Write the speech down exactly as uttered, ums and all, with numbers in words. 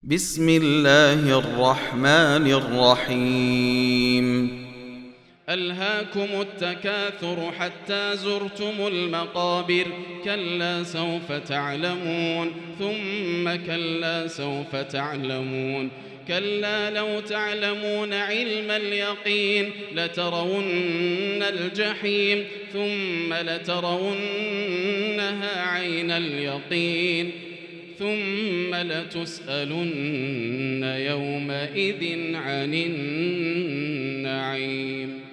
بسم الله الرحمن الرحيم ألهاكم التكاثر حتى زرتم المقابر كلا سوف تعلمون ثم كلا سوف تعلمون كلا لو تعلمون علم اليقين لترون الجحيم ثم لترونها عين اليقين ثم لتسألن يومئذ عن النعيم.